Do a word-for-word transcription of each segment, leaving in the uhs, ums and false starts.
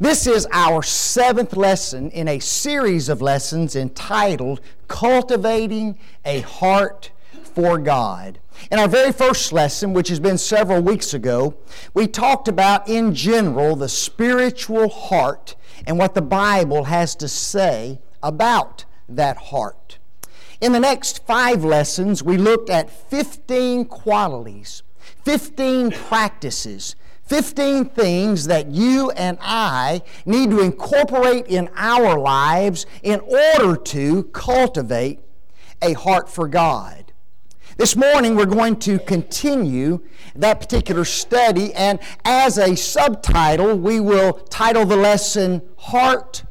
This is our seventh lesson in a series of lessons entitled Cultivating a Heart for God. In our very first lesson, which has been several weeks ago, we talked about in general the spiritual heart and what the Bible has to say about that heart. In the next five lessons, we looked at fifteen qualities, fifteen practices, fifteen things that you and I need to incorporate in our lives in order to cultivate a heart for God. This morning we're going to continue that particular study, and as a subtitle we will title the lesson Heart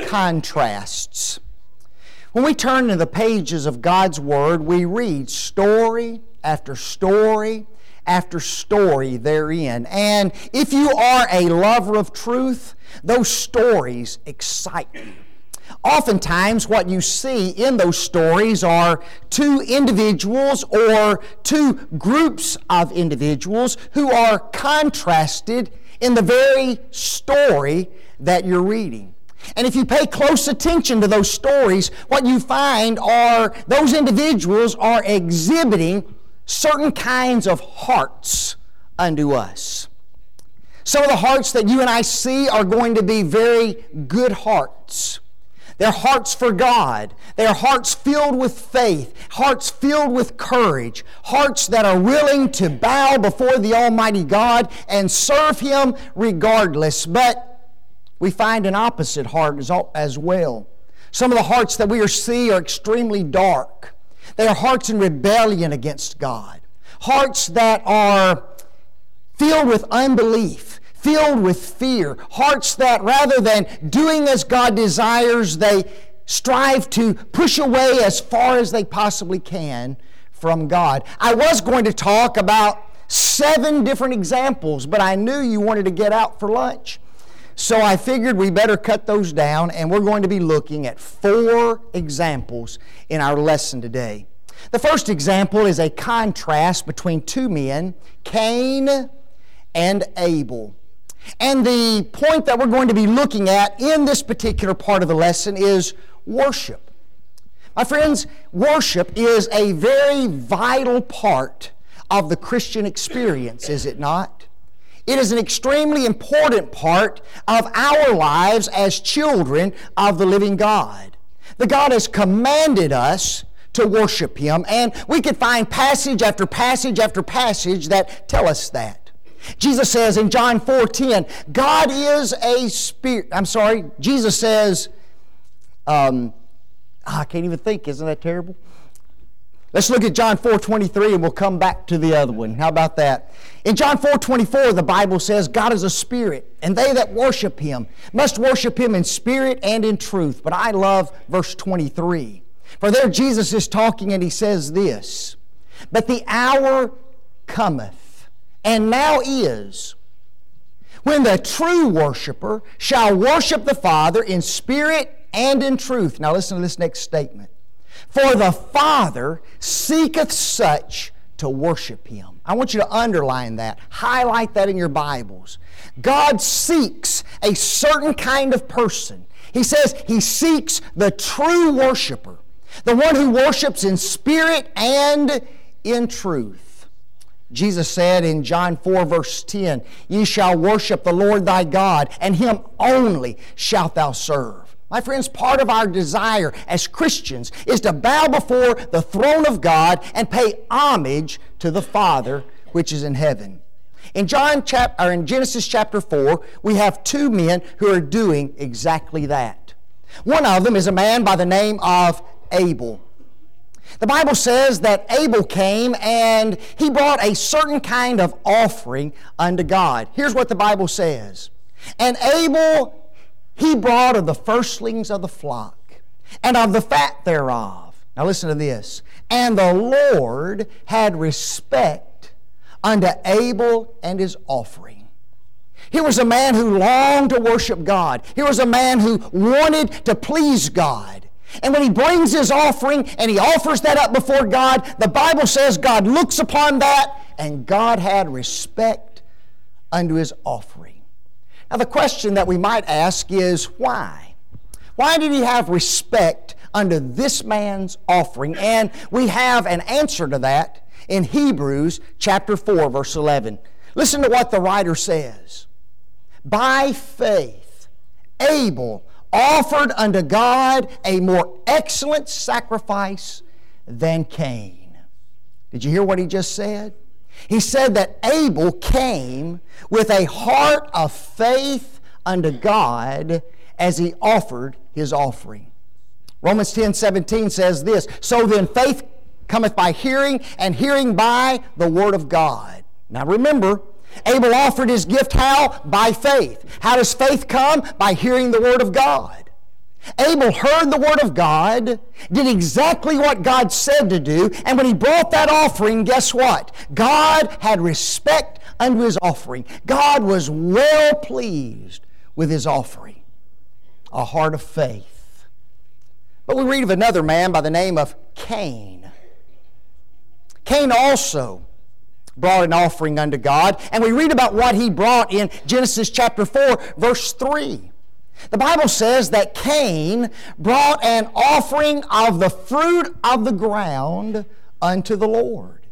Contrasts. When we turn to the pages of God's Word, we read story after story after story therein. And if you are a lover of truth, those stories excite you. Oftentimes what you see in those stories are two individuals or two groups of individuals who are contrasted in the very story that you're reading. And if you pay close attention to those stories, what you find are those individuals are exhibiting certain kinds of hearts unto us. Some of the hearts that you and I see are going to be very good hearts. They're hearts for God. They're hearts filled with faith, hearts filled with courage, hearts that are willing to bow before the Almighty God and serve Him regardless. But we find an opposite heart as well. Some of the hearts that we are see are extremely dark. They are hearts in rebellion against God. Hearts that are filled with unbelief, filled with fear. Hearts that rather than doing as God desires, they strive to push away as far as they possibly can from God. I was going to talk about seven different examples, but I knew you wanted to get out for lunch. So I figured we better cut those down, and we're going to be looking at four examples in our lesson today. The first example is a contrast between two men, Cain and Abel. And the point that we're going to be looking at in this particular part of the lesson is worship. My friends, worship is a very vital part of the Christian experience, is it not? It is an extremely important part of our lives as children of the living God. The God has commanded us to worship Him, and we could find passage after passage after passage that tell us that. Jesus says in John four ten, God is a spirit. I'm sorry, Jesus says, um, I can't even think, isn't that terrible? Let's look at John four twenty-three and we'll come back to the other one. How about that? In John four twenty-four, the Bible says, God is a spirit, and they that worship Him must worship Him in spirit and in truth. But I love verse twenty-three. For there Jesus is talking and He says this, but the hour cometh, and now is, when the true worshiper shall worship the Father in spirit and in truth. Now listen to this next statement. For the Father seeketh such to worship Him. I want you to underline that. Highlight that in your Bibles. God seeks a certain kind of person. He says He seeks the true worshiper, the one who worships in spirit and in truth. Jesus said in John four verse ten, Ye shall worship the Lord thy God, and Him only shalt thou serve. My friends, part of our desire as Christians is to bow before the throne of God and pay homage to the Father which is in heaven. In John chapter, or in Genesis chapter four, we have two men who are doing exactly that. One of them is a man by the name of Abel. The Bible says that Abel came and he brought a certain kind of offering unto God. Here's what the Bible says. And Abel, he brought of the firstlings of the flock, and of the fat thereof. Now listen to this. And the Lord had respect unto Abel and his offering. Here was a man who longed to worship God. Here was a man who wanted to please God. And when he brings his offering and he offers that up before God, the Bible says God looks upon that and God had respect unto his offering. Now the question that we might ask is why? Why did he have respect unto this man's offering? And we have an answer to that in Hebrews chapter four, verse eleven. Listen to what the writer says. By faith, Abel offered unto God a more excellent sacrifice than Cain. Did you hear what he just said? He said that Abel came with a heart of faith unto God as he offered his offering. Romans ten seventeen says this, so then faith cometh by hearing, and hearing by the word of God. Now remember, Abel offered his gift how? By faith. How does faith come? By hearing the word of God. Abel heard the word of God, did exactly what God said to do, and when he brought that offering, guess what? God had respect unto his offering. God was well pleased with his offering. A heart of faith. But we read of another man by the name of Cain. Cain also brought an offering unto God, and we read about what he brought in Genesis chapter four, verse three. The Bible says that Cain brought an offering of the fruit of the ground unto the Lord.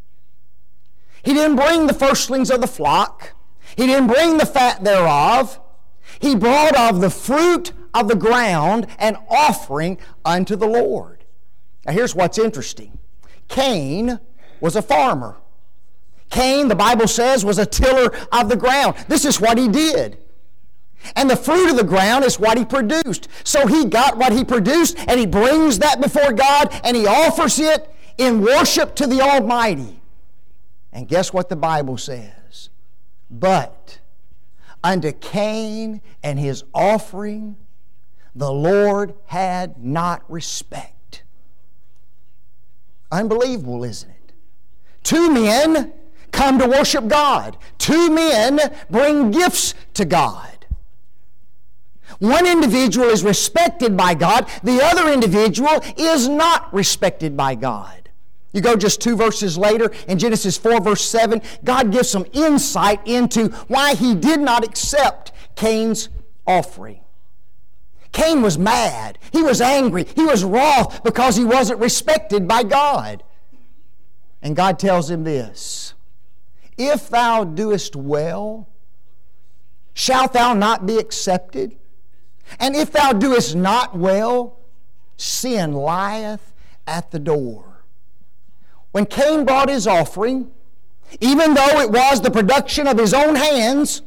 He didn't bring the firstlings of the flock. He didn't bring the fat thereof. He brought of the fruit of the ground an offering unto the Lord. Now here's what's interesting. Cain was a farmer. Cain, the Bible says, was a tiller of the ground. This is what he did. And the fruit of the ground is what he produced. So he got what he produced, and he brings that before God, and he offers it in worship to the Almighty. And guess what the Bible says? But unto Cain and his offering, the Lord had not respect. Unbelievable, isn't it? Two men come to worship God. Two men bring gifts to God. One individual is respected by God. The other individual is not respected by God. You go just two verses later, in Genesis four, verse seven, God gives some insight into why he did not accept Cain's offering. Cain was mad. He was angry. He was wroth because he wasn't respected by God. And God tells him this, if thou doest well, shalt thou not be accepted? And if thou doest not well, sin lieth at the door. When Cain brought his offering, even though it was the production of his own hands,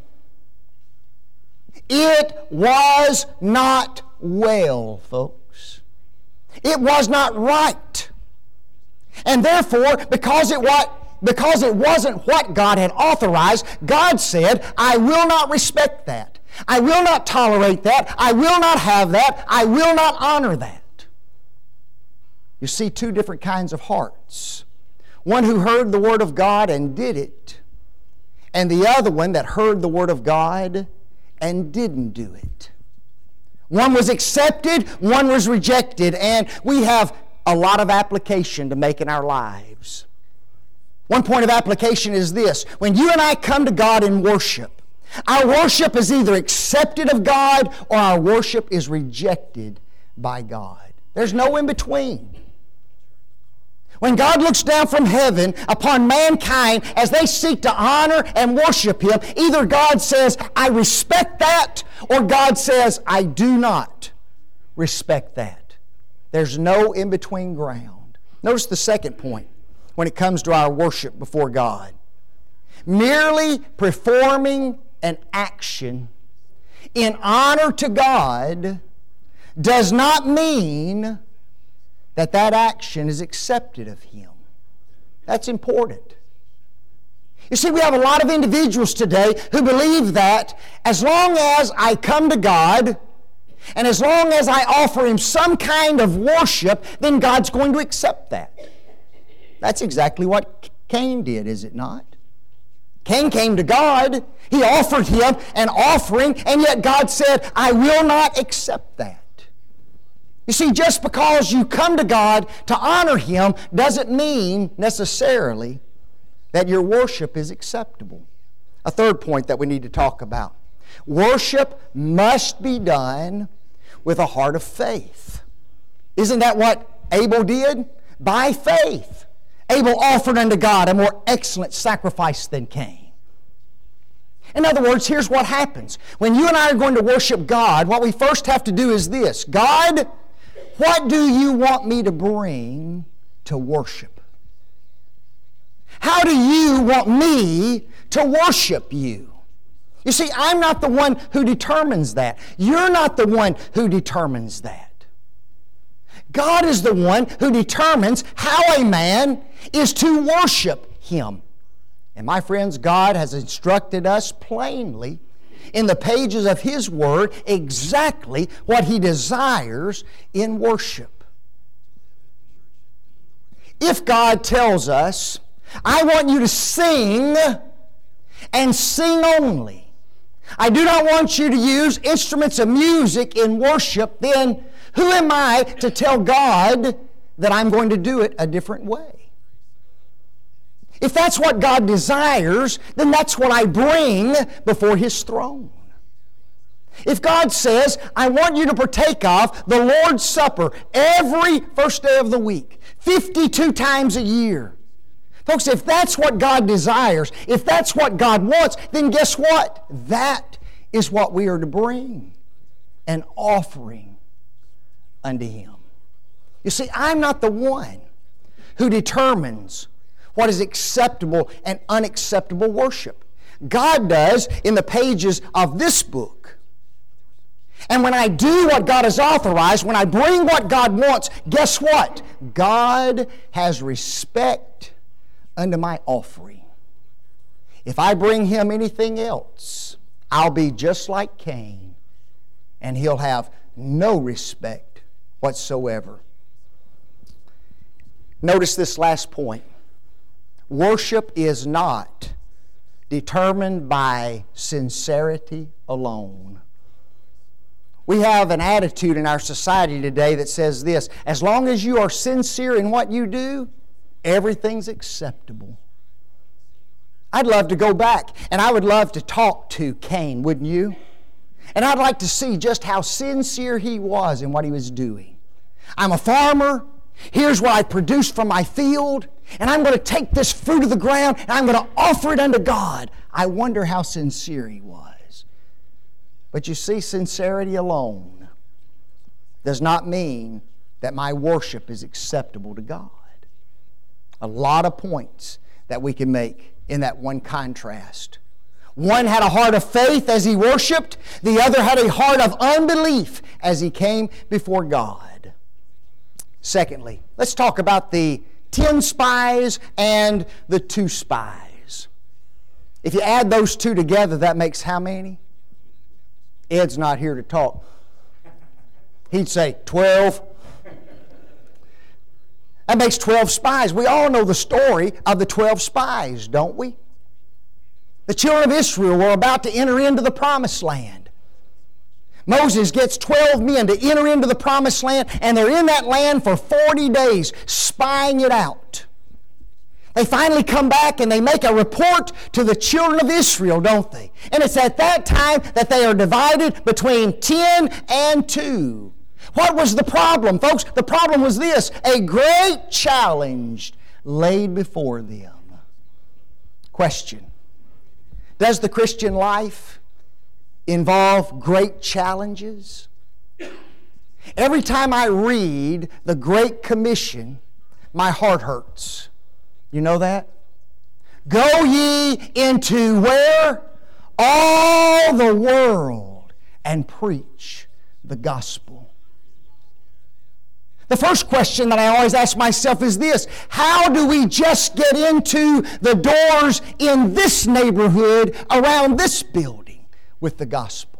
it was not well, folks. It was not right. And therefore, because it what because it wasn't what God had authorized, God said, I will not respect that. I will not tolerate that. I will not have that. I will not honor that. You see two different kinds of hearts. One who heard the Word of God and did it, and the other one that heard the Word of God and didn't do it. One was accepted, one was rejected, and we have a lot of application to make in our lives. One point of application is this. When you and I come to God in worship, our worship is either accepted of God or our worship is rejected by God. There's no in between. When God looks down from heaven upon mankind as they seek to honor and worship Him, either God says, I respect that, or God says, I do not respect that. There's no in between ground. Notice the second point when it comes to our worship before God. Merely performing an action in honor to God does not mean that that action is accepted of Him. That's important. You see, we have a lot of individuals today who believe that as long as I come to God and as long as I offer Him some kind of worship, then God's going to accept that. That's exactly what Cain did, is it not? Cain came to God, he offered Him an offering, and yet God said, I will not accept that. You see, just because you come to God to honor Him doesn't mean necessarily that your worship is acceptable. A third point that we need to talk about. Worship must be done with a heart of faith. Isn't that what Abel did? By faith, Abel offered unto God a more excellent sacrifice than Cain. In other words, here's what happens. When you and I are going to worship God, what we first have to do is this. God, what do you want me to bring to worship? How do you want me to worship you? You see, I'm not the one who determines that. You're not the one who determines that. God is the one who determines how a man is to worship Him. And my friends, God has instructed us plainly in the pages of His Word exactly what He desires in worship. If God tells us, I want you to sing and sing only, I do not want you to use instruments of music in worship, then who am I to tell God that I'm going to do it a different way? If that's what God desires, then that's what I bring before His throne. If God says, I want you to partake of the Lord's Supper every first day of the week, fifty-two times a year. Folks, if that's what God desires, if that's what God wants, then guess what? That is what we are to bring, an offering unto Him. You see, I'm not the one who determines what is acceptable and unacceptable worship. God does in the pages of this book. And when I do what God has authorized, when I bring what God wants, guess what? God has respect unto my offering. If I bring Him anything else, I'll be just like Cain, and He'll have no respect whatsoever. Notice this last point. Worship is not determined by sincerity alone. We have an attitude in our society today that says this, as long as you are sincere in what you do, everything's acceptable. I'd love to go back and I would love to talk to Cain, wouldn't you? And I'd like to see just how sincere he was in what he was doing. I'm a farmer. Here's what I produced from my field, and I'm going to take this fruit of the ground and I'm going to offer it unto God. I wonder how sincere he was. But you see, sincerity alone does not mean that my worship is acceptable to God. A lot of points that we can make in that one contrast. One had a heart of faith as he worshiped. The other had a heart of unbelief as he came before God. Secondly, let's talk about the ten spies and the two spies. If you add those two together, that makes how many? Ed's not here to talk. He'd say twelve. That makes twelve spies. We all know the story of the twelve spies, don't we? The children of Israel were about to enter into the promised land. Moses gets twelve men to enter into the promised land, and they're in that land for forty days, spying it out. They finally come back and they make a report to the children of Israel, don't they? And it's at that time that they are divided between ten and two. What was the problem, folks? The problem was this: a great challenge laid before them. Question: does the Christian life involve great challenges? Every time I read the Great Commission, my heart hurts. You know that? Go ye into where? All the world and preach the gospel. The first question that I always ask myself is this: how do we just get into the doors in this neighborhood around this building with the gospel?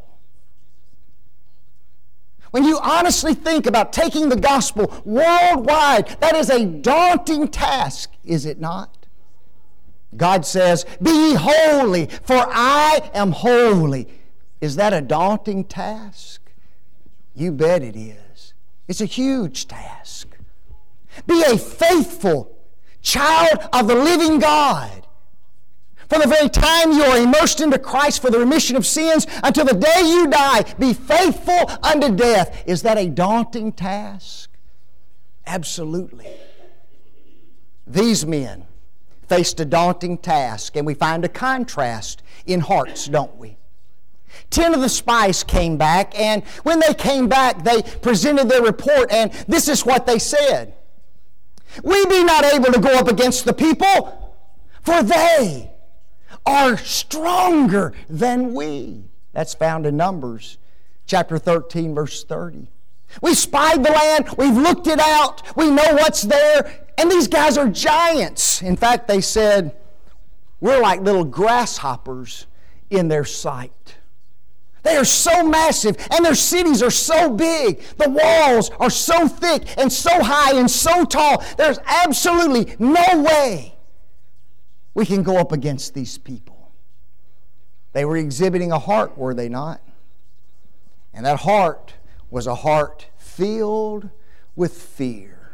When you honestly think about taking the gospel worldwide, that is a daunting task, is it not? God says, "Be ye holy, for I am holy." Is that a daunting task? You bet it is. It's a huge task. Be a faithful child of the living God. from the very time you are immersed into Christ for the remission of sins until the day you die, be faithful unto death. Is that a daunting task? Absolutely. These men faced a daunting task, and we find a contrast in hearts, don't we? Ten of the spies came back, and when they came back, they presented their report, and this is what they said. We be not able to go up against the people, for they are stronger than we. That's found in Numbers chapter thirteen, verse thirty. We spied the land, we've looked it out, we know what's there, and these guys are giants. In fact, they said, we're like little grasshoppers in their sight. They are so massive, and their cities are so big. The walls are so thick and so high and so tall. There's absolutely no way we can go up against these people. They were exhibiting a heart, were they not? And that heart was a heart filled with fear,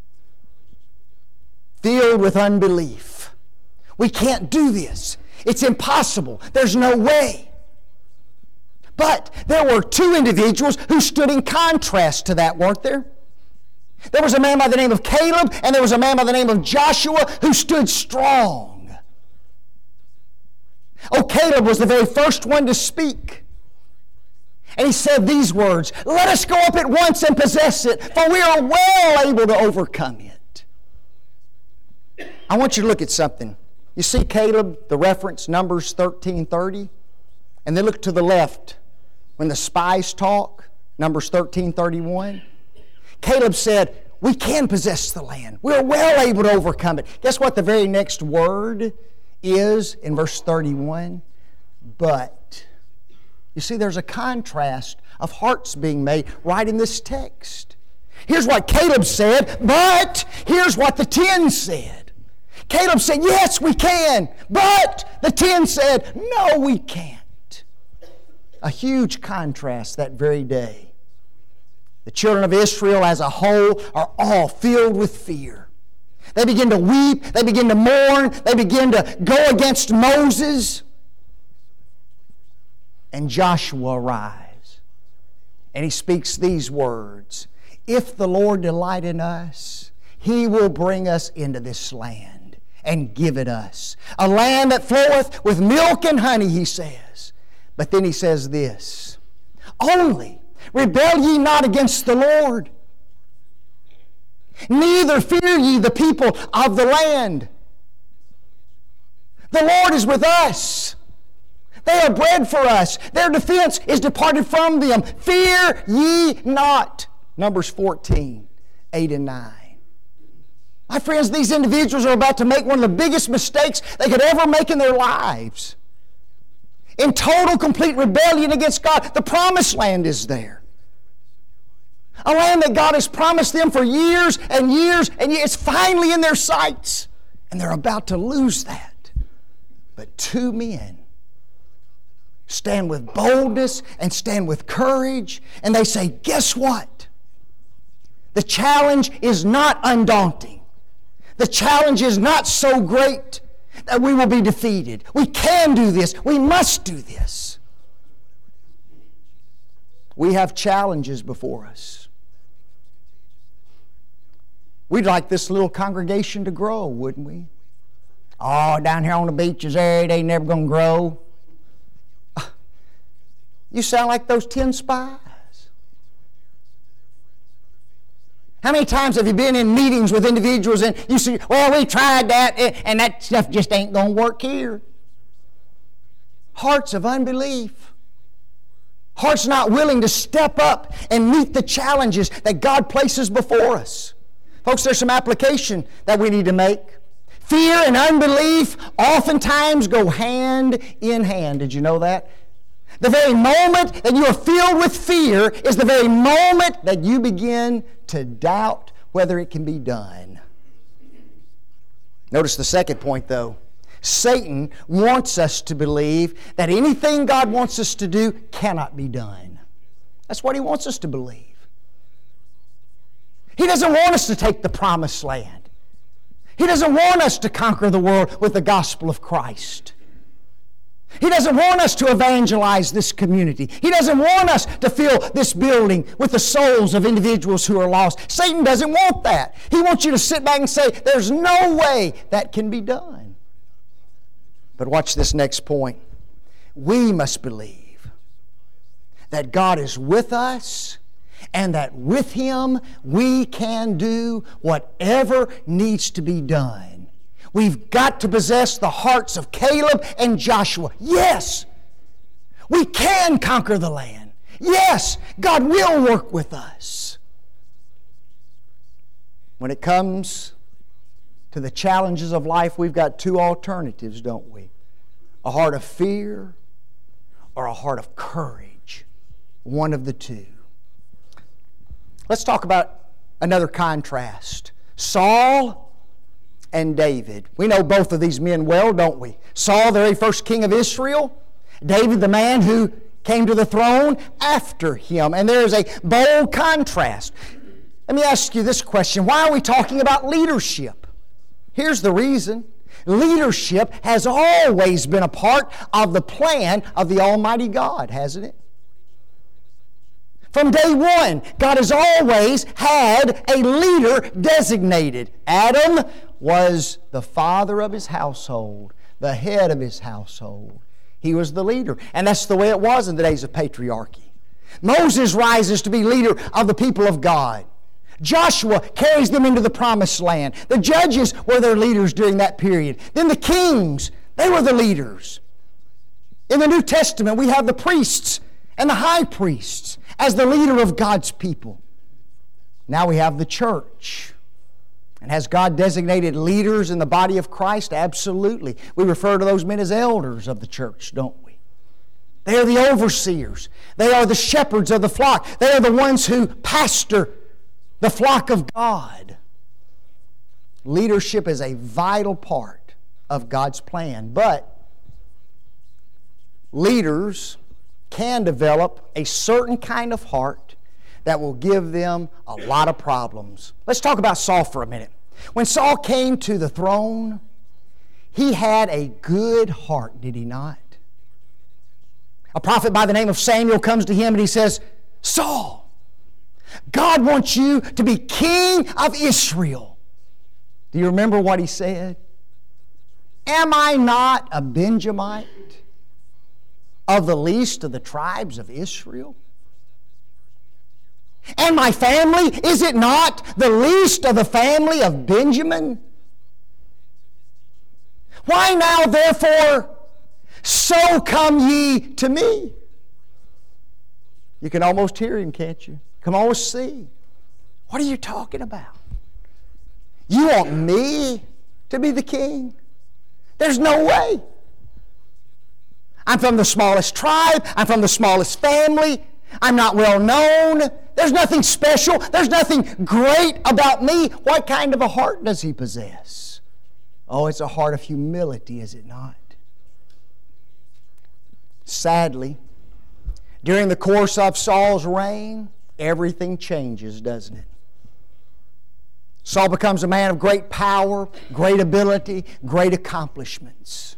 filled with unbelief. We can't do this. It's impossible. There's no way. But there were two individuals who stood in contrast to that, weren't there? There was a man by the name of Caleb, and there was a man by the name of Joshua who stood strong. Oh, Caleb was the very first one to speak. And he said these words, let us go up at once and possess it, for we are well able to overcome it. I want you to look at something. You see Caleb, the reference, Numbers thirteen thirty, and then look to the left when the spies talk, Numbers thirteen thirty-one. Caleb said, we can possess the land. We're well able to overcome it. Guess what the very next word is in verse thirty-one? But. You see, there's a contrast of hearts being made right in this text. Here's what Caleb said, but here's what the ten said. Caleb said, yes, we can, but the ten said, no, we can't. A huge contrast that very day. The children of Israel as a whole are all filled with fear. They begin to weep, they begin to mourn, they begin to go against Moses. And Joshua arrives, and he speaks these words, if the Lord delight in us, He will bring us into this land and give it us. A land that floweth with milk and honey, he says. But then he says this, only rebel ye not against the Lord, neither fear ye the people of the land. The Lord is with us. They are bread for us. Their defense is departed from them. Fear ye not. Numbers fourteen, eight and nine. My friends, these individuals are about to make one of the biggest mistakes they could ever make in their lives. In total, complete rebellion against God. The promised land is there. A land that God has promised them for years and years, and it's finally in their sights. And they're about to lose that. But two men stand with boldness and stand with courage, and they say, guess what? The challenge is not undaunting. The challenge is not so great that we will be defeated. We can do this. We must do this. We have challenges before us. We'd like this little congregation to grow, wouldn't we? Oh, down here on the beach is there, it ain't never going to grow. You sound like those ten spies. How many times have you been in meetings with individuals and you say, well, we tried that and that stuff just ain't going to work here? Hearts of unbelief. Hearts not willing to step up and meet the challenges that God places before us. Folks, there's some application that we need to make. Fear and unbelief oftentimes go hand in hand. Did you know that? The very moment that you are filled with fear is the very moment that you begin to doubt whether it can be done. Notice the second point, though. Satan wants us to believe that anything God wants us to do cannot be done. That's what he wants us to believe. He doesn't want us to take the promised land. He doesn't want us to conquer the world with the gospel of Christ. He doesn't want us to evangelize this community. He doesn't want us to fill this building with the souls of individuals who are lost. Satan doesn't want that. He wants you to sit back and say, there's no way that can be done. But watch this next point. We must believe that God is with us and that with Him we can do whatever needs to be done. We've got to possess the hearts of Caleb and Joshua. Yes, we can conquer the land. Yes, God will work with us. When it comes to the challenges of life, we've got two alternatives, don't we? A heart of fear or a heart of courage. One of the two. Let's talk about another contrast. Saul and David. We know both of these men well, don't we? Saul, the very first king of Israel. David, the man who came to the throne after him. And there is a bold contrast. Let me ask you this question. Why are we talking about leadership? Here's the reason. Leadership has always been a part of the plan of the Almighty God, hasn't it? From day one, God has always had a leader designated. Adam was the father of his household, the head of his household. He was the leader. And that's the way it was in the days of patriarchy. Moses rises to be leader of the people of God. Joshua carries them into the promised land. The judges were their leaders during that period. Then the kings, they were the leaders. In the New Testament, we have the priests and the high priests as the leader of God's people. Now we have the church. And has God designated leaders in the body of Christ? Absolutely. We refer to those men as elders of the church, don't we? They are the overseers. They are the shepherds of the flock. They are the ones who pastor the flock of God. Leadership is a vital part of God's plan. But leaders can develop a certain kind of heart that will give them a lot of problems. Let's talk about Saul for a minute. When Saul came to the throne, he had a good heart, did he not? A prophet by the name of Samuel comes to him and he says, Saul, God wants you to be king of Israel. Do you remember what he said? Am I not a Benjamite of the least of the tribes of Israel? And my family, is it not the least of the family of Benjamin? Why now, therefore, so come ye to me? You can almost hear him, can't you? Come almost see. What are you talking about? You want me to be the king? There's no way. I'm from the smallest tribe. I'm from the smallest family. I'm not well known. There's nothing special. There's nothing great about me. What kind of a heart does he possess? Oh, it's a heart of humility, is it not? Sadly, during the course of Saul's reign, everything changes, doesn't it? Saul becomes a man of great power, great ability, great accomplishments.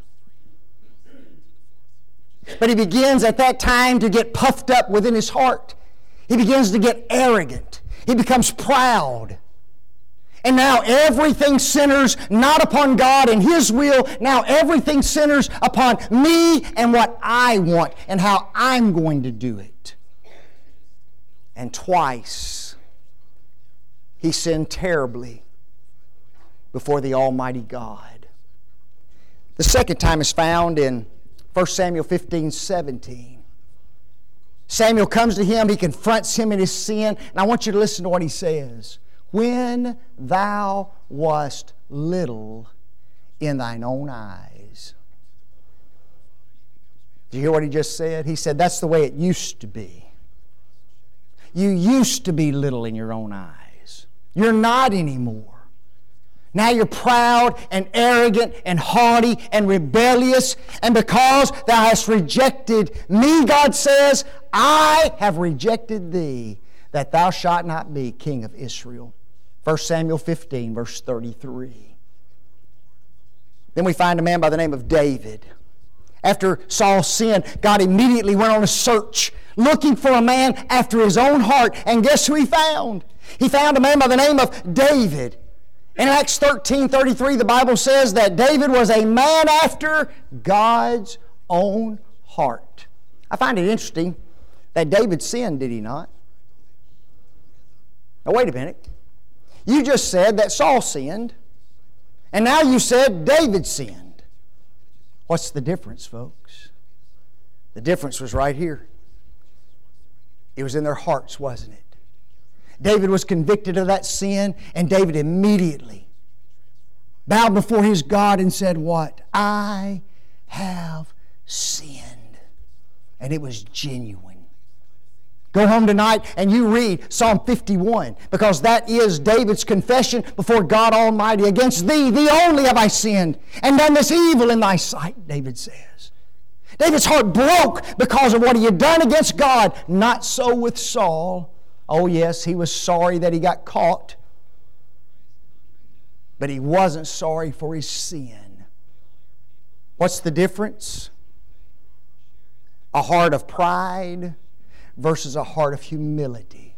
But he begins at that time to get puffed up within his heart. He begins to get arrogant. He becomes proud. And now everything centers not upon God and His will. Now everything centers upon me and what I want and how I'm going to do it. And twice he sinned terribly before the Almighty God. The second time is found in First Samuel fifteen seventeen. Samuel comes to him, he confronts him in his sin, and I want you to listen to what he says. When thou wast little in thine own eyes. Did you hear what he just said? He said that's the way it used to be. You used to be little in your own eyes. You're not anymore. Now you're proud and arrogant and haughty and rebellious. And because thou hast rejected me, God says, I have rejected thee, that thou shalt not be king of Israel. First Samuel fifteen, verse thirty-three. Then we find a man by the name of David. After Saul sinned, God immediately went on a search looking for a man after his own heart. And guess who he found? He found a man by the name of David. In Acts thirteen thirty-three, the Bible says that David was a man after God's own heart. I find it interesting that David sinned, did he not? Now wait a minute. You just said that Saul sinned, and now you said David sinned. What's the difference, folks? The difference was right here. It was in their hearts, wasn't it? David was convicted of that sin, and David immediately bowed before his God and said, what? I have sinned. And it was genuine. Go home tonight and you read Psalm fifty-one, because that is David's confession before God Almighty. Against thee, thee only have I sinned, and done this evil in thy sight, David says. David's heart broke because of what he had done against God. Not so with Saul. Oh yes, he was sorry that he got caught, but he wasn't sorry for his sin. What's the difference? A heart of pride versus a heart of humility.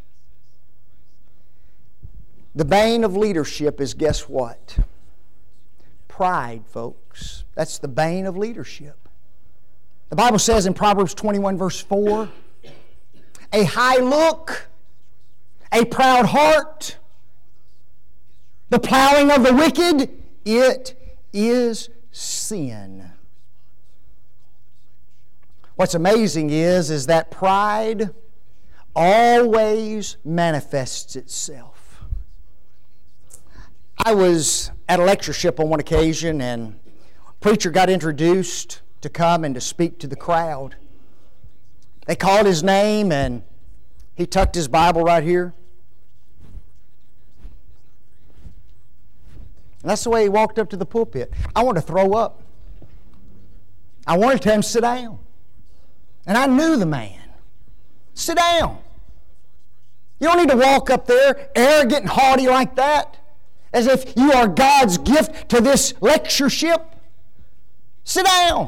The bane of leadership is, guess what? Pride, folks. That's the bane of leadership. The Bible says in Proverbs twenty-one verse four, a high look, a proud heart, the plowing of the wicked, it is sin. What's amazing is, is that pride always manifests itself. I was at a lectureship on one occasion, and a preacher got introduced to come and to speak to the crowd. They called his name, and he tucked his Bible right here. And that's the way he walked up to the pulpit. I wanted to throw up. I wanted to tell him to sit down. And I knew the man. Sit down. You don't need to walk up there arrogant and haughty like that, as if you are God's gift to this lectureship. Sit down.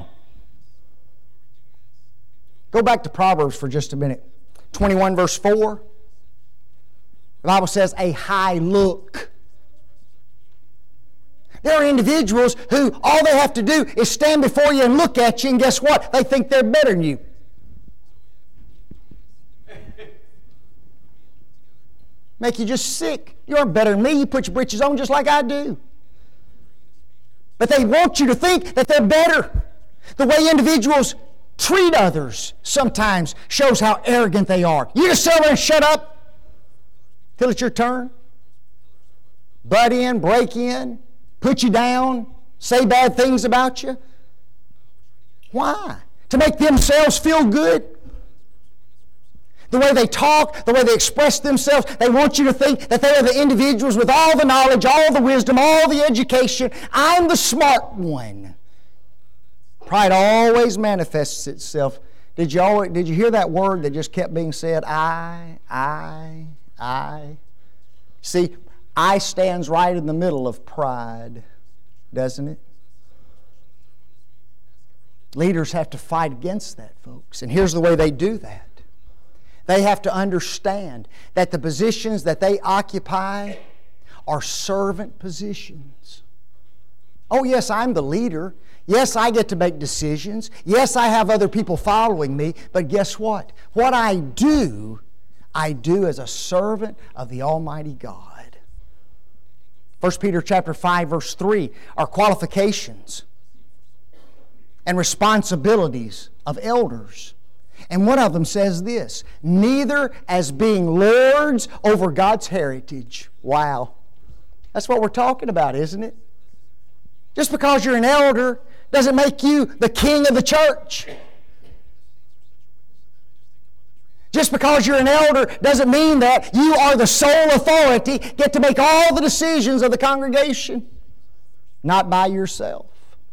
Go back to Proverbs for just a minute. twenty-one verse four. The Bible says, a high look. There are individuals who all they have to do is stand before you and look at you, and guess what? They think they're better than you. Make you just sick. You aren't better than me. You put your britches on just like I do. But they want you to think that they're better. The way individuals treat others sometimes shows how arrogant they are. You just sit there and shut up till it's your turn. Butt in, break in, put you down, say bad things about you. Why? To make themselves feel good. The way they talk, the way they express themselves, they want you to think that they are the individuals with all the knowledge, all the wisdom, all the education. I'm the smart one. Pride always manifests itself. Did you always, did you hear that word that just kept being said? I, I, I. See, I stands right in the middle of pride, doesn't it? Leaders have to fight against that, folks. And here's the way they do that. They have to understand that the positions that they occupy are servant positions. Oh yes, I'm the leader. Yes, I get to make decisions. Yes, I have other people following me. But guess what? What I do, I do as a servant of the Almighty God. First Peter chapter five, verse three are qualifications and responsibilities of elders. And one of them says this, neither as being lords over God's heritage. Wow. That's what we're talking about, isn't it? Just because you're an elder doesn't make you the king of the church. Just because you're an elder doesn't mean that you are the sole authority, get to make all the decisions of the congregation. Not by yourself.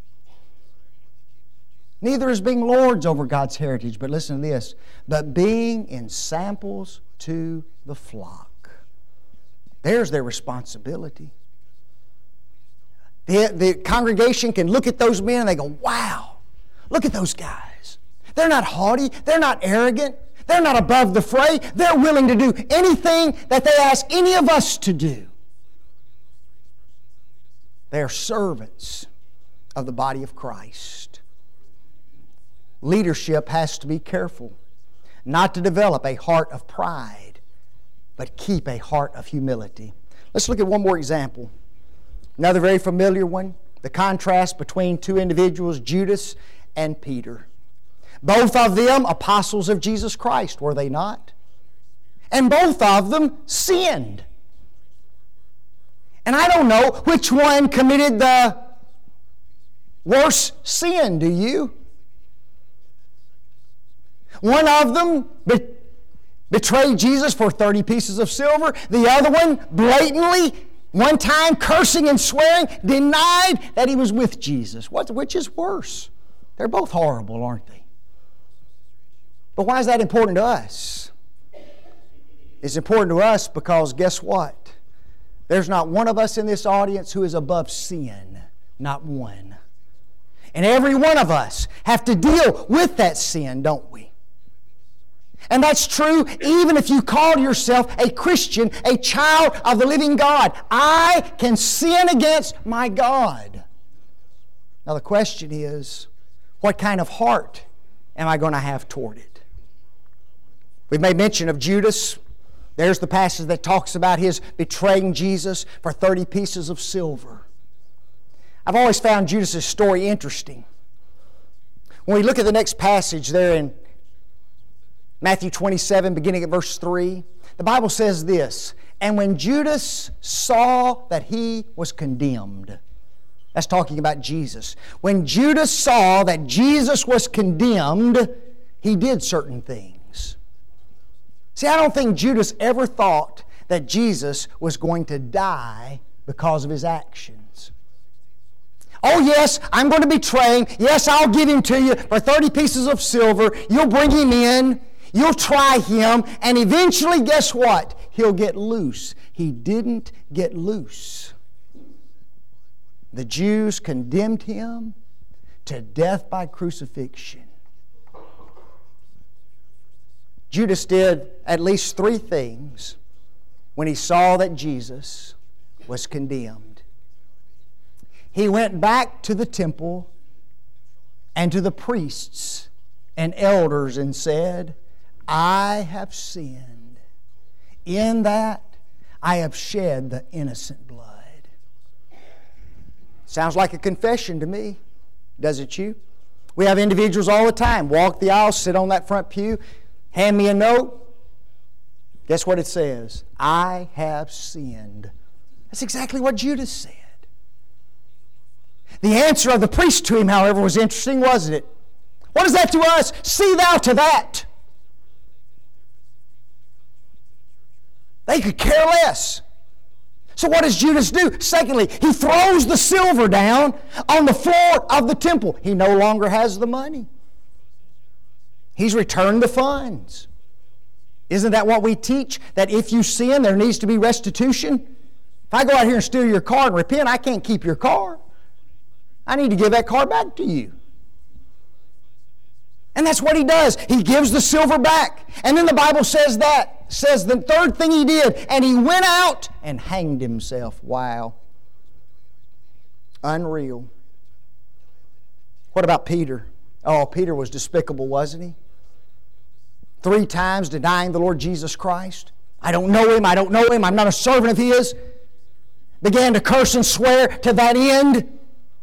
Neither is being lords over God's heritage, but listen to this, but being ensamples to the flock. There's their responsibility. The, the congregation can look at those men and they go, wow, Look at those guys. They're not haughty. They're not arrogant. They're not above the fray. They're willing to do anything that they ask any of us to do. They are servants of the body of Christ. Leadership has to be careful not to develop a heart of pride, but keep a heart of humility. Let's look at one more example. Another very familiar one, the contrast between two individuals, Judas and Peter. Both of them apostles of Jesus Christ, were they not? And both of them sinned. And I don't know which one committed the worst sin, do you? One of them be- betrayed Jesus for thirty pieces of silver. The other one blatantly, one time cursing and swearing, denied that he was with Jesus. What, which is worse? They're both horrible, aren't they? But why is that important to us? It's important to us because guess what? There's not one of us in this audience who is above sin. Not one. And every one of us have to deal with that sin, don't we? And that's true even if you call yourself a Christian, a child of the living God. I can sin against my God. Now the question is, what kind of heart am I going to have toward it? We've made mention of Judas. There's the passage that talks about his betraying Jesus for thirty pieces of silver. I've always found Judas' story interesting. When we look at the next passage there in Matthew twenty-seven, beginning at verse three, the Bible says this, "And when Judas saw that he was condemned," that's talking about Jesus. When Judas saw that Jesus was condemned, he did certain things. See, I don't think Judas ever thought that Jesus was going to die because of his actions. Oh yes, I'm going to betray him. Yes, I'll give him to you for thirty pieces of silver. You'll bring him in. You'll try him. And eventually, guess what? He'll get loose. He didn't get loose. The Jews condemned him to death by crucifixion. Judas did at least three things when he saw that Jesus was condemned. He went back to the temple and to the priests and elders and said, "I have sinned. In that I have shed the innocent blood." Sounds like a confession to me, doesn't you? We have individuals all the time walk the aisle, sit on that front pew, hand me a note. Guess what it says? "I have sinned." That's exactly what Judas said. The answer of the priest to him, however, was interesting, wasn't it? What is that to us? See thou to that. They could care less. So what does Judas do? Secondly, he throws the silver down on the floor of the temple. He no longer has the money. He's returned the funds. Isn't that what we teach? That if you sin, there needs to be restitution? If I go out here and steal your car and repent, I can't keep your car. I need to give that car back to you. And that's what he does. He gives the silver back. And then the Bible says that, says the third thing he did, and he went out and hanged himself. Wow. Unreal. What about Peter? Oh, Peter was despicable, wasn't he? Three times denying the Lord Jesus Christ. I don't know him, I don't know him, I'm not a servant of his. Began to curse and swear to that end.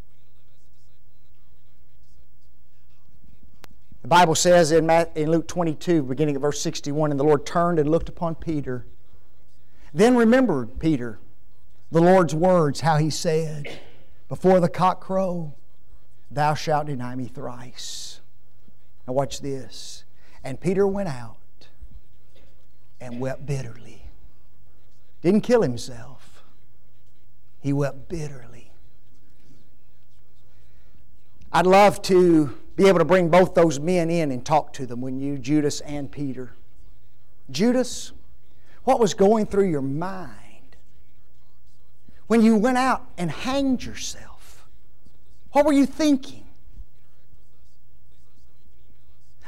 The Bible says in Luke twenty-two, beginning at verse sixty-one, "And the Lord turned and looked upon Peter. Then remembered Peter the Lord's words, how he said, Before the cock crow, thou shalt deny me thrice." Now watch this. "And Peter went out and wept bitterly." Didn't kill himself. He wept bitterly. I'd love to be able to bring both those men in and talk to them, when you, Judas and Peter. Judas, what was going through your mind when you went out and hanged yourself? What were you thinking?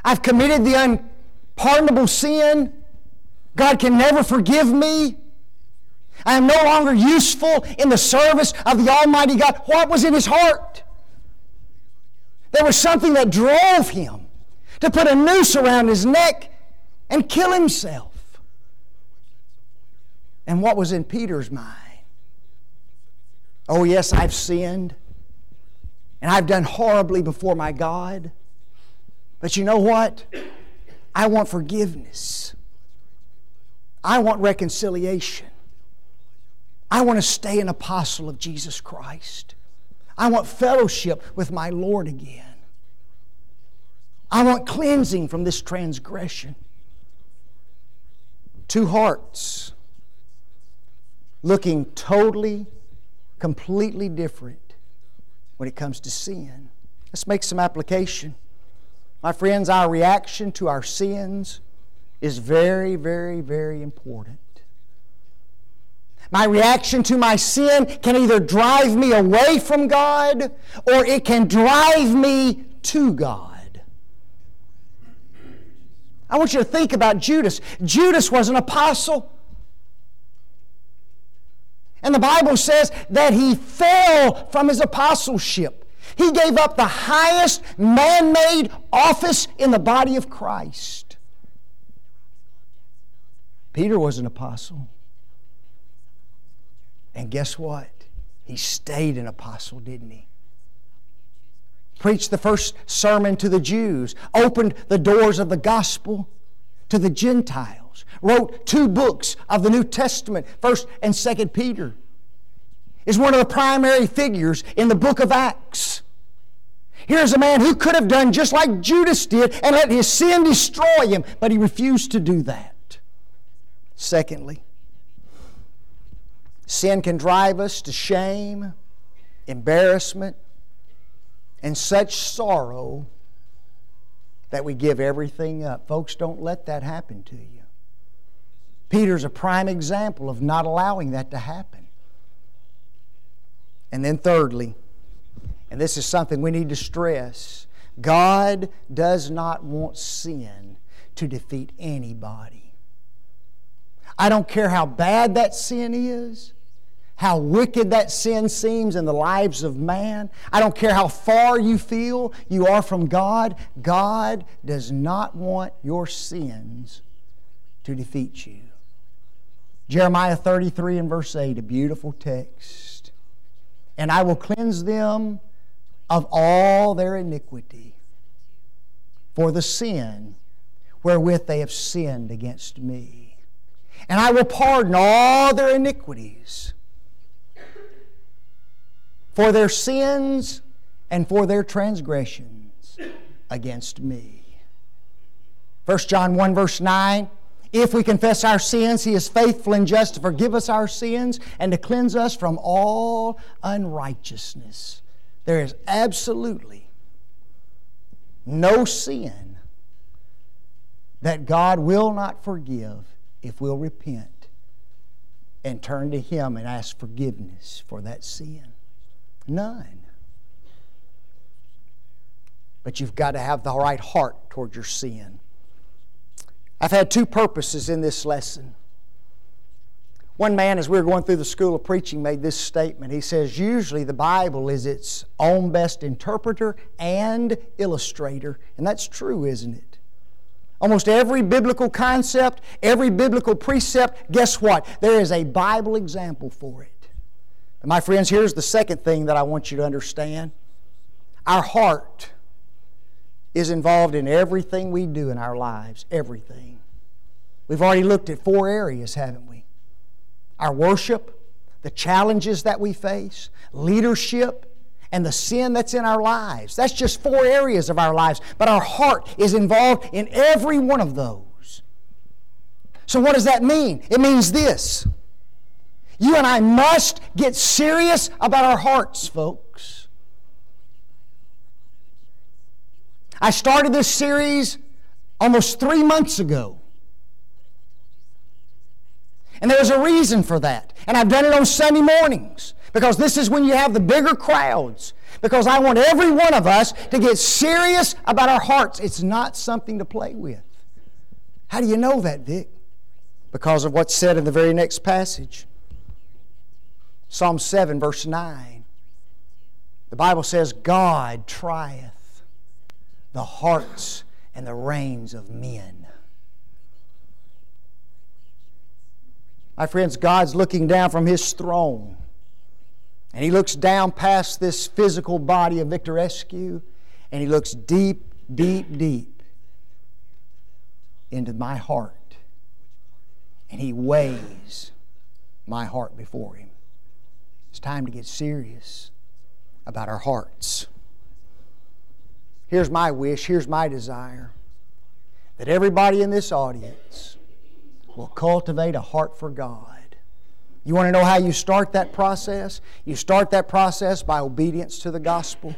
I've committed the unpardonable sin. God can never forgive me. I am no longer useful in the service of the Almighty God. What was in his heart? There was something that drove him to put a noose around his neck and kill himself. And what was in Peter's mind? Oh, yes, I've sinned. And I've done horribly before my God. But you know what? I want forgiveness. I want reconciliation. I want to stay an apostle of Jesus Christ. I want fellowship with my Lord again. I want cleansing from this transgression. Two hearts looking totally, completely different when it comes to sin. Let's make some application. My friends, our reaction to our sins is very, very, very important. My reaction to my sin can either drive me away from God or it can drive me to God. I want you to think about Judas. Judas was an apostle. And the Bible says that he fell from his apostleship. He gave up the highest man-made office in the body of Christ. Peter was an apostle. And guess what? He stayed an apostle, didn't he? Preached the first sermon to the Jews, opened the doors of the gospel to the Gentiles, wrote two books of the New Testament, First and Second Peter. Is one of the primary figures in the book of Acts. Here's a man who could have done just like Judas did and let his sin destroy him, but he refused to do that. Secondly, sin can drive us to shame, embarrassment, and such sorrow that we give everything up. Folks, don't let that happen to you. Peter's a prime example of not allowing that to happen. And then thirdly, and this is something we need to stress, God does not want sin to defeat anybody. I don't care how bad that sin is, how wicked that sin seems in the lives of man. I don't care how far you feel you are from God. God does not want your sins to defeat you. Jeremiah thirty-three and verse eight, a beautiful text. And I will cleanse them of all their iniquity for the sin wherewith they have sinned against me. And I will pardon all their iniquities for their sins and for their transgressions against me. First John one verse nine, if we confess our sins, He is faithful and just to forgive us our sins and to cleanse us from all unrighteousness. There is absolutely no sin that God will not forgive if we'll repent and turn to Him and ask forgiveness for that sin. None. But you've got to have the right heart toward your sin. I've had two purposes in this lesson. One man, as we were going through the school of preaching, made this statement. He says, usually the Bible is its own best interpreter and illustrator. And that's true, isn't it? Almost every biblical concept, every biblical precept, guess what? There is a Bible example for it. And my friends, here's the second thing that I want you to understand. Our heart is involved in everything we do in our lives. Everything. We've already looked at four areas, haven't we? Our worship, the challenges that we face, leadership, and the sin that's in our lives. That's just four areas of our lives. But our heart is involved in every one of those. So what does that mean? It means this. You and I must get serious about our hearts, folks. I started this series almost three months ago. And there's a reason for that. And I've done it on Sunday mornings. Because this is when you have the bigger crowds. Because I want every one of us to get serious about our hearts. It's not something to play with. How do you know that, Vic? Because of what's said in the very next passage. Psalm seven, verse nine. The Bible says, God trieth the hearts and the reins of men. My friends, God's looking down from His throne. And He looks down past this physical body of Victor Eskew, and He looks deep, deep, deep into my heart. And He weighs my heart before Him. It's time to get serious about our hearts. Here's my wish, here's my desire, that everybody in this audience will cultivate a heart for God. You want to know how you start that process? You start that process by obedience to the gospel.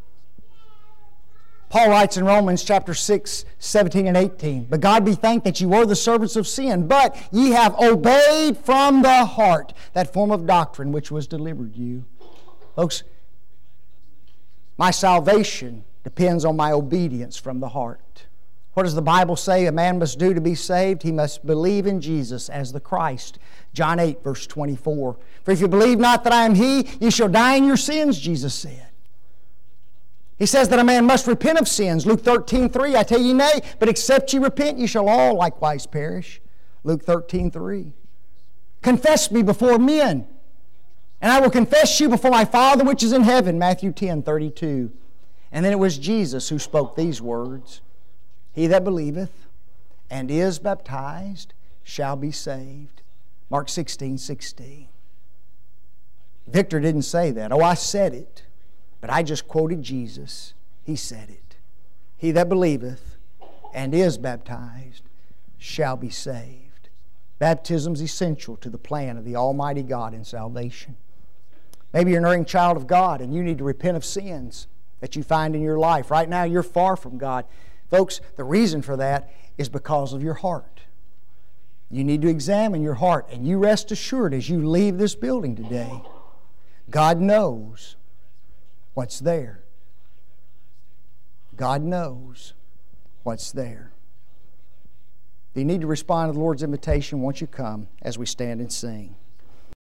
Paul writes in Romans chapter six, seventeen and eighteen, But God be thanked that you were the servants of sin, but ye have obeyed from the heart that form of doctrine which was delivered you. Folks, my salvation depends on my obedience from the heart. What does the Bible say a man must do to be saved? He must believe in Jesus as the Christ. John eight, verse twenty-four. For if you believe not that I am He, you shall die in your sins, Jesus said. He says that a man must repent of sins. Luke thirteen, three. I tell you nay, but except ye repent, ye shall all likewise perish. Luke thirteen, three. Confess me before men, and I will confess you before my Father which is in heaven. Matthew ten, thirty-two. And then it was Jesus who spoke these words. He that believeth and is baptized shall be saved. Mark sixteen, sixteen. Victor didn't say that. Oh, I said it. But I just quoted Jesus. He said it. He that believeth and is baptized shall be saved. Baptism is essential to the plan of the Almighty God in salvation. Maybe you're an erring child of God and you need to repent of sins that you find in your life. Right now you're far from God. Folks, the reason for that is because of your heart. You need to examine your heart, and you rest assured as you leave this building today, God knows what's there. God knows what's there. Do you need to respond to the Lord's invitation once you come as we stand and sing?